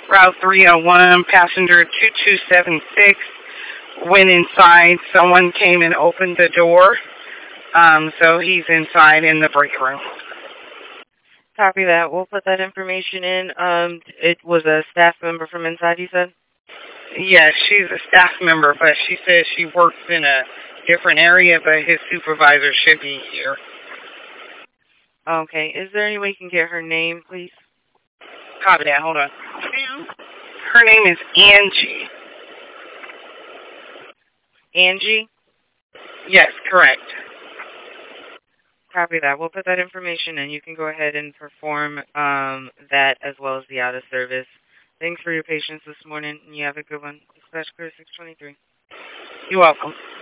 Route 301, passenger 2276 went inside. Someone came and opened the door. So he's inside in the break room. Copy that. We'll put that information in. It was a staff member from inside, you said? Yes, she's a staff member, but she says she works in a different area, but his supervisor should be here. Okay. Is there any way you can get her name, please? Copy that. Hold on. Her name is Angie. Angie? Yes, correct. Copy that. We'll put that information in. You can go ahead and perform that as well as the out of service. Thanks for your patience this morning, and you have a good one. Dispatch Clear 623. You're welcome.